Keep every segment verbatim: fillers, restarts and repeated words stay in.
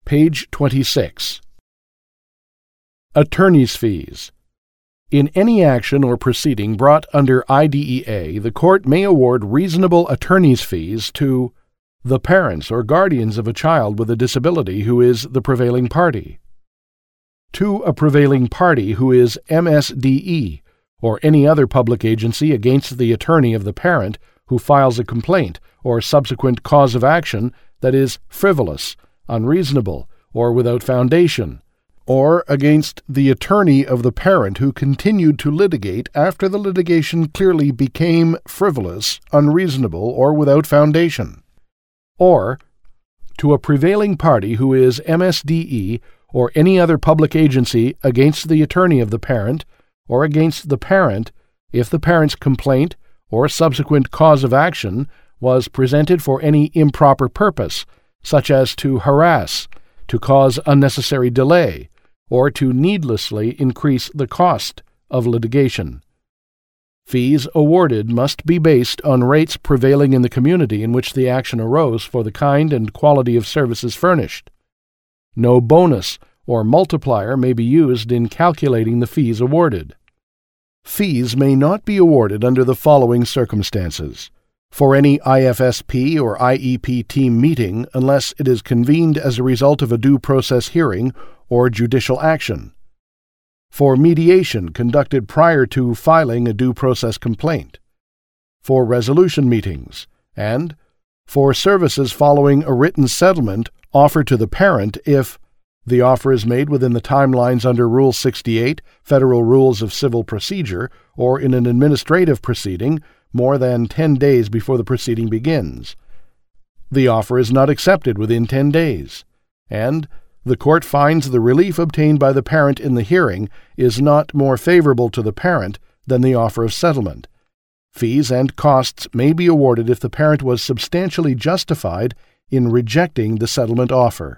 Page twenty-six. Attorney's fees. In any action or proceeding brought under I D E A, the court may award reasonable attorney's fees to the parents or guardians of a child with a disability who is the prevailing party, to a prevailing party who is M S D E, or any other public agency against the attorney of the parent who files a complaint or subsequent cause of action that is frivolous, unreasonable, or without foundation, or against the attorney of the parent who continued to litigate after the litigation clearly became frivolous, unreasonable, or without foundation, or to a prevailing party who is M S D E or any other public agency against the attorney of the parent or against the parent if the parent's complaint or subsequent cause of action was presented for any improper purpose, such as to harass, to cause unnecessary delay, or to needlessly increase the cost of litigation. Fees awarded must be based on rates prevailing in the community in which the action arose for the kind and quality of services furnished. No bonus or multiplier may be used in calculating the fees awarded. Fees may not be awarded under the following circumstances: for any I F S P or I E P team meeting unless it is convened as a result of a due process hearing or judicial action; for mediation conducted prior to filing a due process complaint; for resolution meetings; and for services following a written settlement offered to the parent if the offer is made within the timelines under Rule sixty-eight, Federal Rules of Civil Procedure, or in an administrative proceeding more than ten days before the proceeding begins. The offer is not accepted within ten days, and the court finds the relief obtained by the parent in the hearing is not more favorable to the parent than the offer of settlement. Fees and costs may be awarded if the parent was substantially justified in rejecting the settlement offer.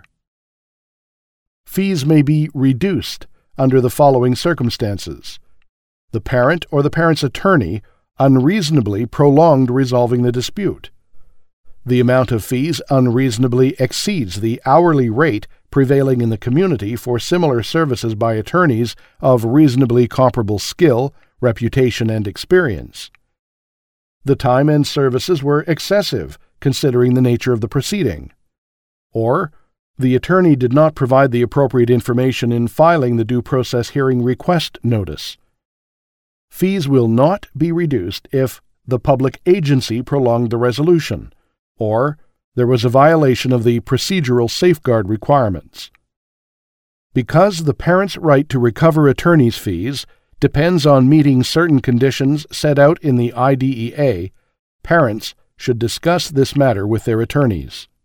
Fees may be reduced under the following circumstances: the parent or the parent's attorney unreasonably prolonged resolving the dispute; the amount of fees unreasonably exceeds the hourly rate prevailing in the community for similar services by attorneys of reasonably comparable skill, reputation, and experience; the time and services were excessive considering the nature of the proceeding; or the attorney did not provide the appropriate information in filing the due process hearing request notice. Fees will not be reduced if the public agency prolonged the resolution, or there was a violation of the procedural safeguard requirements. Because the parent's right to recover attorney's fees depends on meeting certain conditions set out in the I D E A, parents should discuss this matter with their attorneys.